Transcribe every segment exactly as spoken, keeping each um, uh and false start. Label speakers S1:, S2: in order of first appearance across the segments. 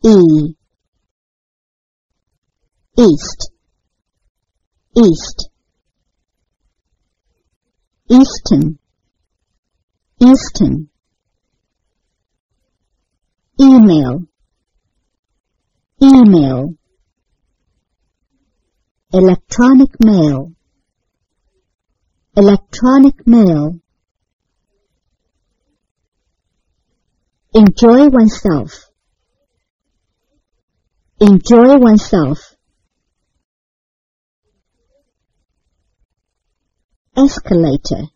S1: E, east, east, eastern, eastern, email, email, electronic mail, electronic mail, enjoy oneself, enjoy oneself, escalator,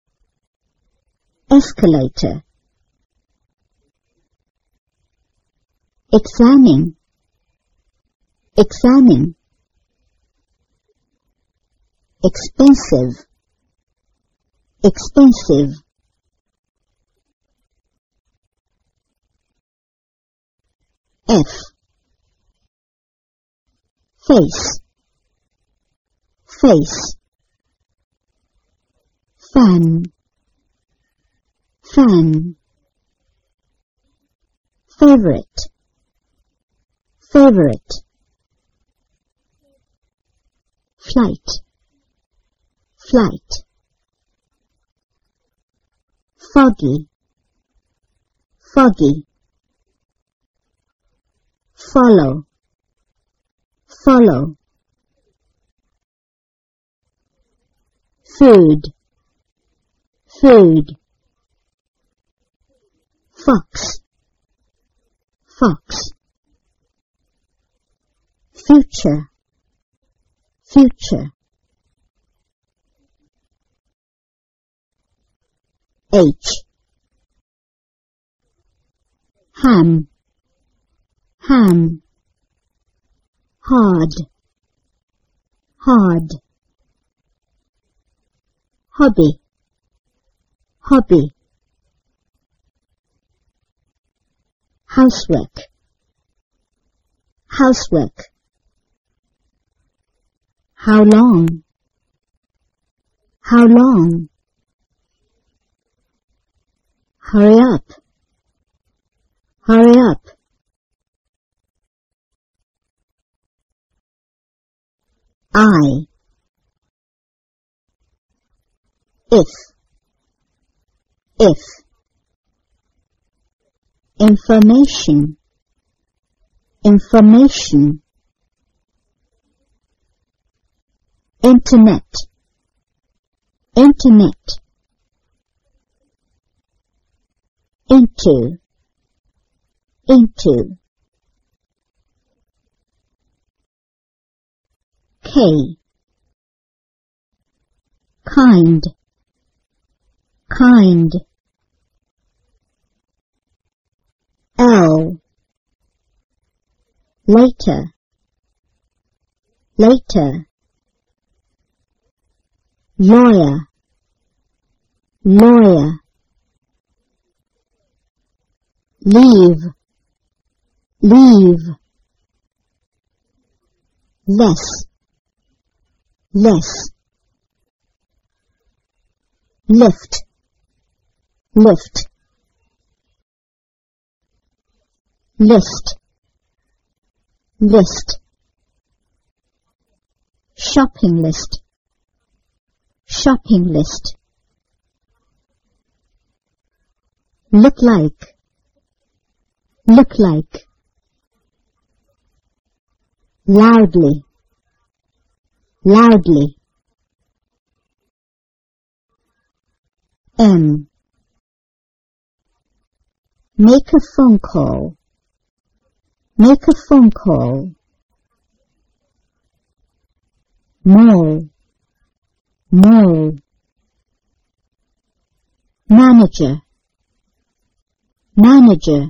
S1: escalator, examine, examine, expensive, expensive, F, face, face, fan, fan, favorite, favorite, flight, flight, foggy, foggy, follow, follow, food, food, fox, fox, future, future, H, ham, ham, hard, hard, hobby, hobby, housework, housework, how long, how long, hurry up, hurry up, I, if, if, information, information, internet, internet, into, into, K, kind, kind, L, later, later, lawyer, lawyer, leave, leave, less, less, lift, lift, list, list, shopping list, shopping list, look like, look like, loudly, loudly, M, make a phone call, make a phone call, mall, mall, manager, manager,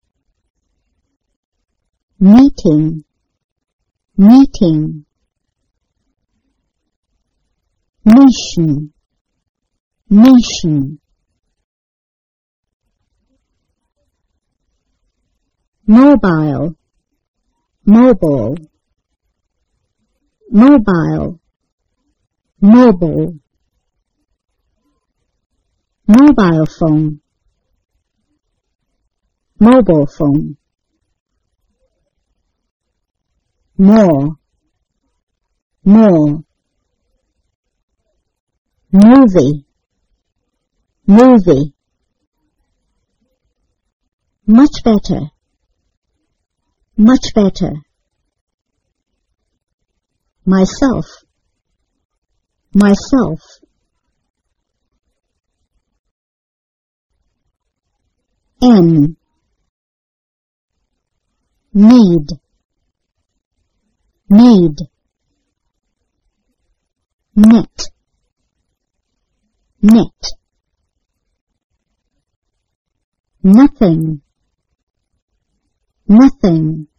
S1: meeting, meeting, nation, nation, mobile, mobile, mobile, mobile, mobile phone, mobile phone, more, more. Movie, movie. Much better, much better. Myself, myself. N, need, need. Net, net. Nothing, nothing.